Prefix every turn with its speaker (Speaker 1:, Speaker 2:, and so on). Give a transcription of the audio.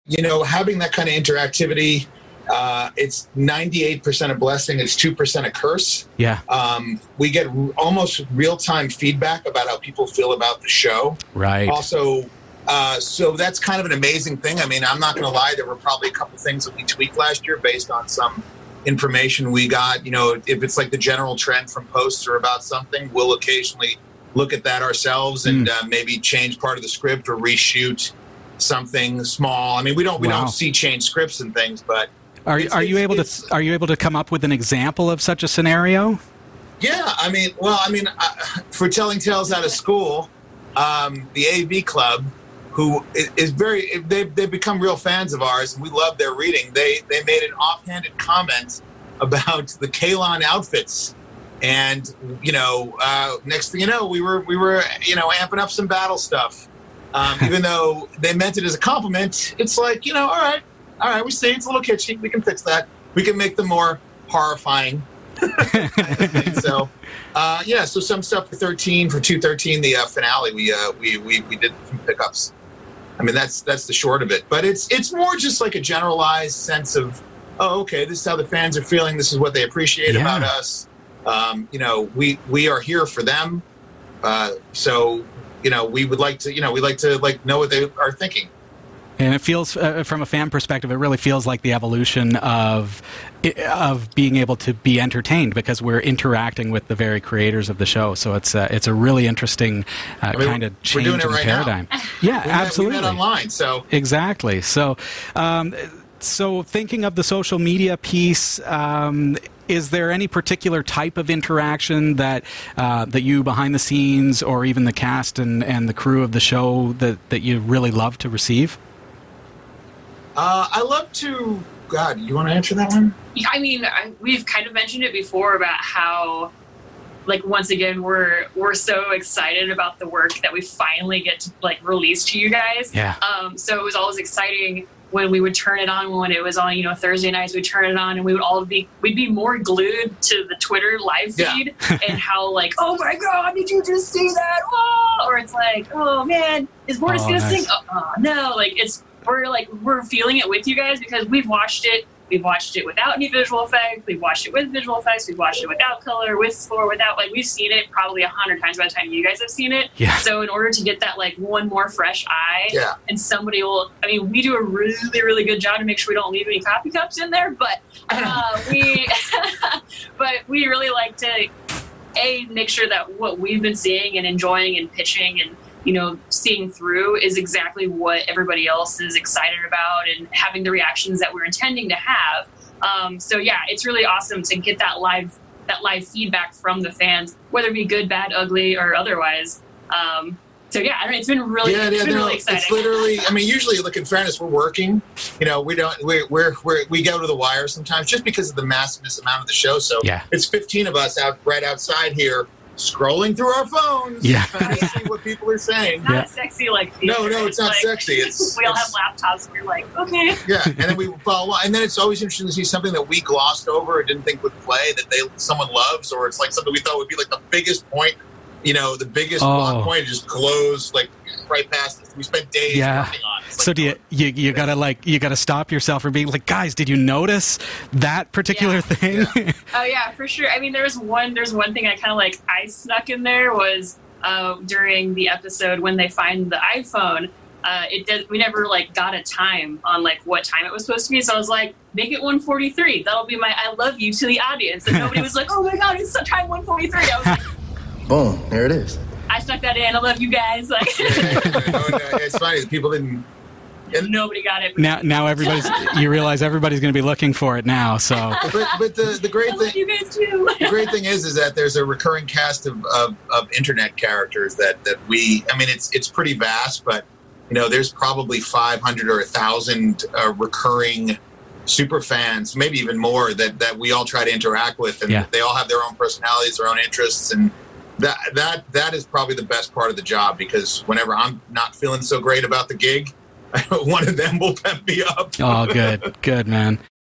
Speaker 1: having that kind of interactivity, it's 98% a blessing. It's 2% a curse.
Speaker 2: Yeah.
Speaker 1: We get almost real-time feedback about how people feel about the show.
Speaker 2: Right.
Speaker 1: Also, so that's kind of an amazing thing. I mean, I'm not going to lie. There were probably a couple things that we tweaked last year based on some information we got. If it's like the general trend from posts or about something, we'll occasionally look at that ourselves and maybe change part of the script or reshoot something small. I mean, we don't see change scripts and things, but
Speaker 2: are you able to come up with an example of such a scenario?
Speaker 1: Yeah, for telling tales out of school, the AV Club, who is they've become real fans of ours, and we love their reading. They made an offhanded comment about the Kalon outfits, and next thing you know, we were amping up some battle stuff. Even though they meant it as a compliment, it's like, all right, we see it's a little kitschy. We can fix that. We can make them more horrifying. So some stuff for 213, the finale, we did some pickups. I mean, that's the short of it. But it's more just like a generalized sense of, oh, okay, this is how the fans are feeling. This is what they appreciate about us. We are here for them. So we would like to, we like to know what they are thinking.
Speaker 2: And it feels, from a fan perspective, it really feels like the evolution of being able to be entertained, because we're interacting with the very creators of the show. So it's a really interesting kind of change in the paradigm.
Speaker 1: Now.
Speaker 2: Yeah, absolutely.
Speaker 1: We met online, so
Speaker 2: exactly. So, so thinking of the social media piece. Is there any particular type of interaction that you behind the scenes, or even the cast and the crew of the show, that you really love to receive?
Speaker 1: I love to. God, you want to answer that one?
Speaker 3: I mean, we've kind of mentioned it before about how, once again, we're so excited about the work that we finally get to release to you guys.
Speaker 2: Yeah.
Speaker 3: So it was always exciting when we would turn it on, when it was on, Thursday nights, we'd turn it on, and we'd be more glued to the Twitter live feed and how oh my God, did you just see that? Oh! Or it's like, oh man, is Mortis gonna sing? Oh no, we're feeling it with you guys, because we've watched it. We've watched it without any visual effects. We've watched it with visual effects. We've watched it without color, with score, without, we've seen it probably 100 times by the time you guys have seen it.
Speaker 2: Yeah.
Speaker 3: So in order to get that, one more fresh eye, and somebody will, we do a really, really good job to make sure we don't leave any coffee cups in there, but we really like to, make sure that what we've been seeing and enjoying and pitching and, seeing through is exactly what everybody else is excited about, and having the reactions that we're intending to have. So yeah, it's really awesome to get that live feedback from the fans, whether it be good, bad, ugly, or otherwise. So yeah, it's been really, really exciting.
Speaker 1: It's literally, usually, look, in fairness, we're working. We go to the wire sometimes, just because of the massiveness amount of the show. So it's 15 of us right outside here, scrolling through our phones, trying to see what people are saying.
Speaker 3: It's not sexy theater.
Speaker 1: No, it's not sexy.
Speaker 3: We all have laptops, and we're like, okay.
Speaker 1: Yeah, and then we follow along. And then it's always interesting to see something that we glossed over or didn't think would play, that someone loves, or it's something we thought would be the biggest point, the biggest plot point, just glows right past us. We spent days working on it.
Speaker 2: So do you gotta stop yourself from being guys, did you notice that particular thing?
Speaker 3: Yeah. Oh yeah, for sure. There's one thing I kind of I snuck in there was during the episode when they find the iPhone. We never got a time on what time it was supposed to be, so I was make it 1:43. That'll be my I love you to the audience, and nobody was oh my God, it's time 1:43. I was
Speaker 4: boom, there it is.
Speaker 3: I stuck that in. I love you guys.
Speaker 1: It's funny. People didn't.
Speaker 3: Nobody got it.
Speaker 2: Now you realize everybody's going to be looking for it now. So,
Speaker 1: but the great thing,
Speaker 3: you guys too.
Speaker 1: The great thing is that there's a recurring cast of internet characters that we. It's pretty vast, but there's probably 500 or 1,000 recurring super fans, maybe even more, that we all try to interact with, and they all have their own personalities, their own interests, and that is probably the best part of the job, because whenever I'm not feeling so great about the gig, one of them will pep me up.
Speaker 2: Oh, good, man.